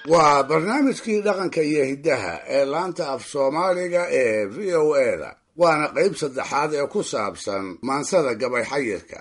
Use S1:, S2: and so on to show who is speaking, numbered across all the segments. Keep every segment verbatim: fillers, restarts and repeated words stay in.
S1: waa barnaamijkii dhaqanka iyo hiddaha ee laanta af soomaaliga ee v o eda waana qayb saddexaad ee ku saabsan maansada gabay xayirka.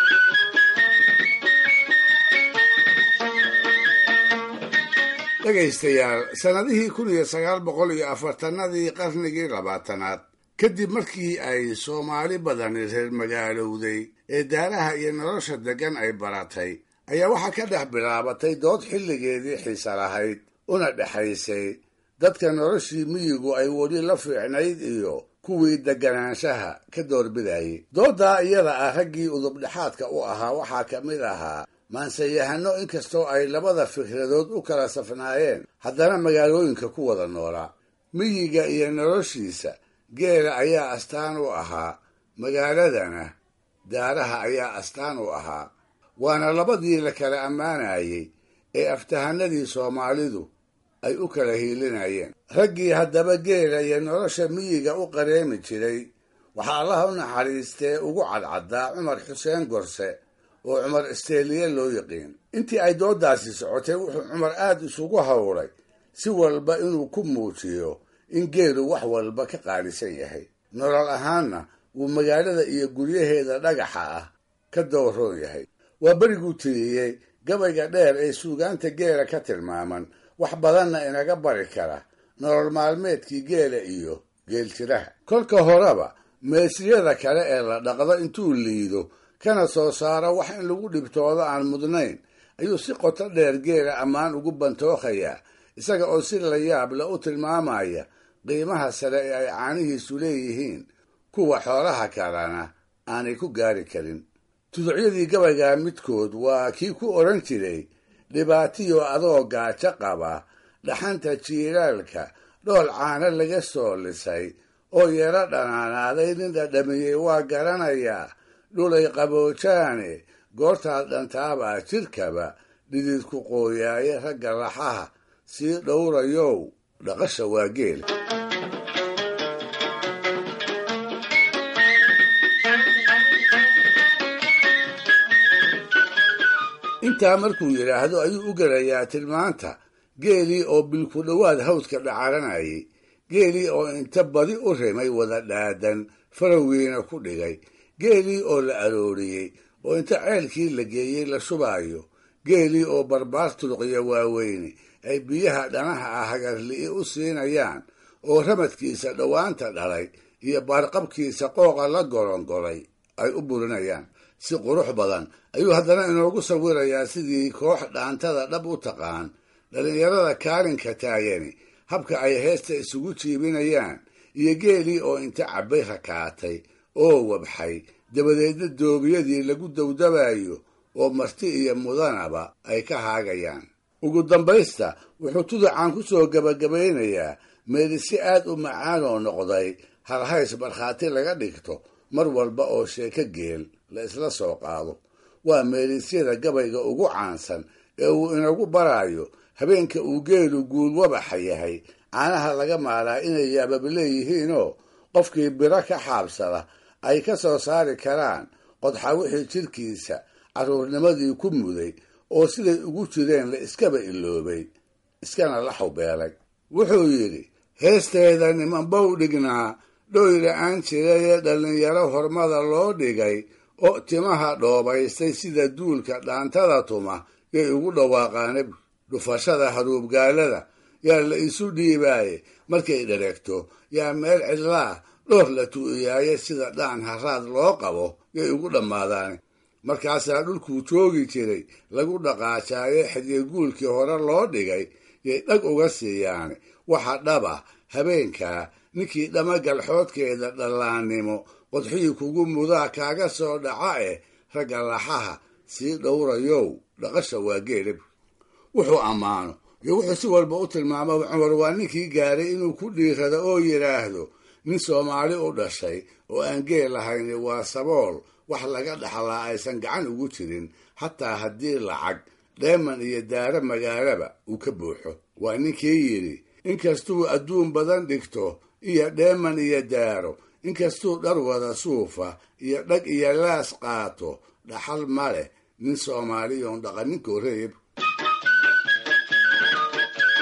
S1: dhegaystayaal sannadihii kun iyo sagaal boqol iyo afartanadii qarnigii labaatanaad kadib markii ay soomaali badani reer magaalowday ee daaraha iyo nolosha deggan ay baratay ayaa waxaa ka dhex bilaabatay dood xilligeedii xiisa lahayd una dhexaysay dadka noloshii miyigu ay weli la fiicnayd iyo kuwii deganaanshaha ka doorbidayay. dooddaa iyada ah raggii udubdhexaadka u ahaa waxaa ka mid ahaa maansayahano inkastoo ay labada fikradood u kala safnaayeen haddana magaalooyinka ku wada noolaa. miyiga iyo noloshiisa geela ayaa astaan u ahaa, magaaladana daaraha ayaa astaan u ahaa. waana labadii la kala ammaanayay ee aftahanadii soomaalidu ay u kala hiilinayeen. raggii haddaba geela iyo nolosha miyiga u qareemi jiray waxaa allaha u naxariistee ugu cadcaddaa cumar xuseen gorse oo cumar isteeliye loo yiqiin. intii ay dooddaasi socotay wuxuu cumar aad isugu hawlay si walba inuu ku muujiyo in geelu wax walba ka qaalisan yahay, nolol ahaanna uu magaalada iyo guryaheeda dhagaxa ah ka dowroon yahay. waa beriguu tiriyey gabayga dheer ee suugaanta geela ka tilmaaman, wax badanna inaga bari kara nolol maalmeedkii geela iyo geeltiraha. kolka horeba meesiyada kale ee la dhaqdo intuu liido kana soo saaro wax in lagu dhibtoodo aan mudnayn ayuu si qoto dheer geela ammaan ugu bantookayaa, isaga oo si la yaab la u tilmaamaya qiimaha sare ee ay caanihiisu leeyihiin kuwa xoolaha kalena aanay ku gaari karin. tuducyadii gabaygaa midkood waa kii ku odhan jiray dhibaatiyo adoo gaajo qaba dhaxanta jiilaalka dhool caano laga soo lisay oo yaro dhanaanaaday nin dhadhamiyey waa garanayaa dhulay qaboojaane goortaad dhantaabaa jidhkaba dhididku qooyaaye ragga laxaha sii dhowrayow dhaqasha waa geel. intaa markuu yidhaahdo ayuu u gelayaa tilmaanta geelii oo bilku dhowaad hawdka dhacaranayay, geelii oo inta badi u rimay wada dhaadan farawiina ku dhigay, geelii oo la arooriyey oo inta ceelkii la geeyey la shubaayo, geelii oo barbaar turuqya waaweyne ay biyaha dhanaha ah hagarli'i u siinayaan oo ramadkiisa dhowaanta dhalay iyo baarqabkiisa qooqa la golongolay ay u burinayaan. si qurux badan ayuu haddana inoogu sawirayaa sidii koox dhaantada dhab u taqaan dhallinyarada kaalinka taagani habka ay heesta isugu jiibinayaan, iyo geelii oo inta cabbay rakaatay oo wabxay dabadeedna doobiyadii lagu dawdabayo oo marti iyo mudanaba ay ka haagayaan. ugu dambaysta wuxuu tuducaan ku soo gabagabaynayaa meeli si aad u macaan oo noqday halhays markhaati laga dhigto mar walba oo sheeko geel la isla soo qaado. waa meelisyada gabayga ugu caansan ee uu inagu barayo habeenka uu geelu guul wabaxa yahay caanaha laga maalaa inay yaabab leeyihiinoo qofkii biro ka xaabsada ay ka soo saari karaan qodxa wixii jidhkiisa carruurnimadii ku muday oo siday ugu jireen la iskaba iloobay iskana la xawbeelay. wuxuu yidhi heesteeda nimanbow dhignaa dhoyla-aan jirayee dhallinyaro hormada loo dhigay oo timaha dhoobaystay sida duulka dhaantada tuma yay ugu dhawaaqaane dhufashada haruubgaalada yaa la isu dhiibaaye markay dhareegto yaa meel cidlaa dhoor la tu'iyaaye sida dhaan haraad loo qabo yay ugu dhammaadaane. markaasaa dhulkuu joogi jiray lagu dhaqaajaaye xidyaguulkii hore loo dhigay yay dhag uga siiyaane. waxa dhaba habeenkaa ninkii dhama galxoodkeeda dhallaannimo qodxihii kugu mudaa kaaga soo dhaca eh ragga laxaha sii dhowrayow dhaqasha waa geelab. wuxuu ammaano iyo wuxuu si walba u tilmaamo cumar waa ninkii gaaray inuu ku dhiirado oo yidhaahdo nin soomaali u dhashay oo aan geel lahayni waa sabool wax laga dhaxlaa aysan gacan ugu jirin, xataa haddii lacag dheeman iyo daaro magaalaba uu ka buuxo. waa ninkii yidhi inkastuu adduun badan dhigto iyo dheeman iyo daaro, inkastuu dhar wada suufa iyo dhag iyo laas qaato, dhaxal ma leh nin soomaaliyoon dhaqaninko reeb.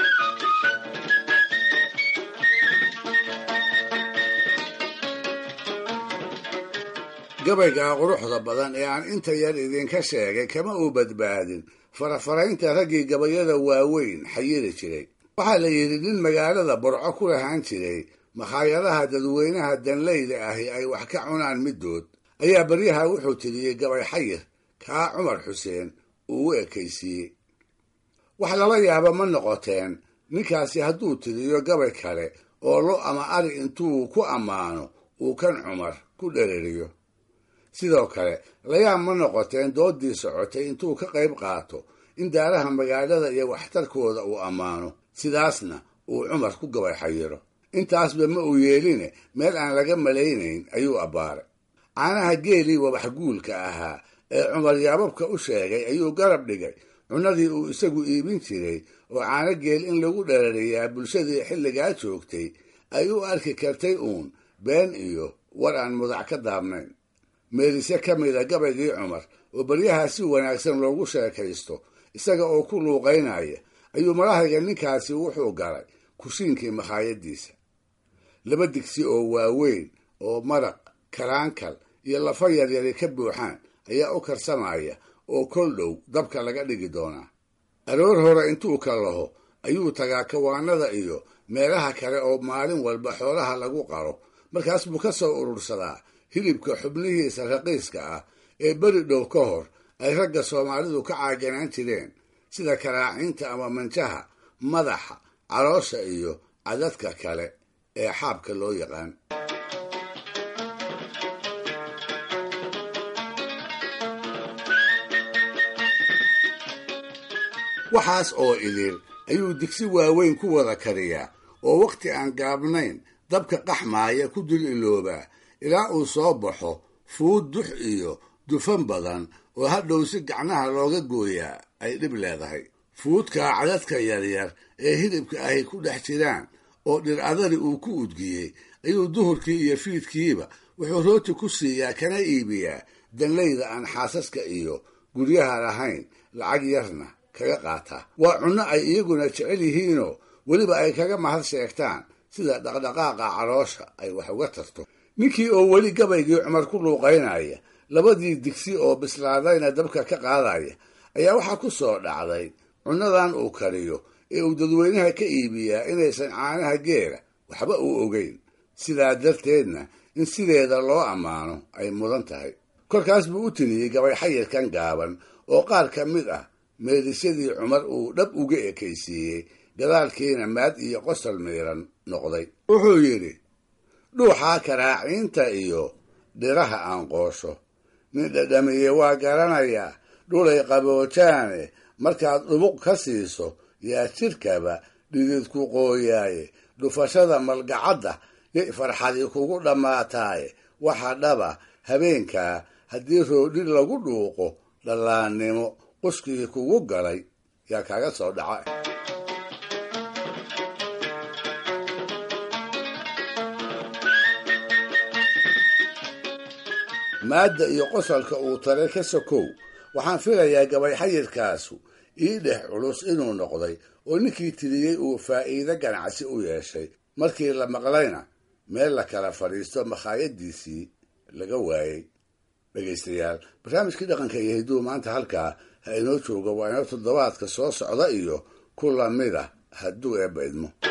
S1: gabayga quruxda badan ee aan inta yar idinka sheegay kama uu badbaadin farafaraynta raggii gabayada waaweyn xayiri jiray. waxaa la yidhi nin magaalada Burco ku lahaan jiray makhaayadaha dadweynaha danleyda ahi ay wax ka cunaan middood ayaa baryaha wuxuu tiriyey gabay xayir kaa Cumar Xuseen uu u ekaysiiyey. wax lala yaaba ma noqoteen ninkaasi hadduu tiriyo gabay kale oo lo ama ari intuu ku ammaano uu kan Cumar ku dhereriyo. sidoo kale layaab ma noqoteen doodii socotay intuu ka qayb qaato in daaraha magaalada iyo waxtarkooda uu ammaano, sidaasna uu Cumar ku gabay xayiro. intaasba ma uu yeeline meel aan laga malaynayn ayuu abbaaray. caanaha geelii wabaxguulka ahaa ee Cumar yaababka u sheegay ayuu garab dhigay cunadii uu isagu iibin jiray oo caano geel in lagu dhereriyaa bulshadii xilligaa joogtay ay u arki kartay uun been iyo war aan mudac ka daabnayn. meelise ka mida gabaygii Cumar oo baryaha si wanaagsan loogu sheekaysto isaga oo ku luuqaynaya ayuu marahayga ninkaasi wuxuu galay kushiinkii makhaayadiisa. laba digsi oo waaweyn oo maraq karaankal iyo lafa yaryari ka buuxaan ayaa u karsamaya oo kol dhow dabka laga dhigi doonaa. aroor hore intuu ka laho ayuu tagaa kawaanada iyo meelaha kale oo maalin walba xoolaha lagu qaro. markaas buu ka soo urursadaa hilibka xubnihiisa raqiiska ah ee beri dhow ka hor ay ragga Soomaalidu ka caaganaan jireen, sida karaacinta ama manjaha, madaxa, caloosha iyo cadadka kale ee xaabka loo yaqaan. waxaas oo idil ayuu digsi waaweyn ku wada kariyaa oo waqti aan gaabnayn dabka qaxmaaya ku dul iloobaa ilaa uu soo baxo fuud dux iyo dufan badan oo hadhow si gacnaha looga gooyaa ay dhib leedahay. fuudkaa cadadka yaryar ee hilibka ahi ku dhex jiraan oo dhir adari uu ku udgiyey ayuu duhurkii iyo fiidkiiba wuxuu rooti ku siiyaa kana iibiyaa danleyda aan xaasaska iyo guryaha lahayn, lacag yarna kaga qaataa. waa cunno ay iyaguna jecel yihiinoo weliba ay kaga mahad sheegtaan sida dhaqdhaqaaqa caloosha ay wax uga tarto. ninkii oo weli gabaygii Cumar ku luuqaynaya labadii digsi oo bislaadayna dabka ka qaadaya ayaa waxaa ku soo dhacday cunnadan uu kariyo ee uu dadweynaha ka iibiyaa inaysan caanaha geela waxba u ogeyn, sidaa darteedna in sideeda loo ammaano ay mudan tahay. kolkaas buu u tiriyey gabay xayirkan gaaban oo qaar ka mid ah meelisyadii Cumar uu dhab uga ekaysiiyey, gadaalkiina maad iyo qosol miiran noqday. wuxuu yidhi: dhuuxaa karaaciinta iyo dhiraha aan qoosho nin dhadhamiye waa garanayaa, dhulay qaboojaane markaad dhubuq ka siiso yaa jidhkaba dhididku qooyaaye, dhufashada malgacadda yay farxadii kugu dhammaataaye, waxa dhaba habeenkaa haddii roodhi lagu dhuuqo dhallaannimo quskii kugu galay yaa kaaga soo dhaca. maadda iyo qosolka uu tare ka sokow waxaan filayaa gabay xayirkaasu ii dhex culus inuu noqday oo ninkii tiriyey uu faa'iido ganacsi u yeeshay. markii la maqlayna meel la kala fadhiisto makhaayadiisii laga waayey. dhegaystayaal, barnaamijkii dhaqanka iyo hidduu maanta halkaa ha inoo jooga. waa inoo toddobaadka soo socda iyo ku lamida hadduu eebba idmo.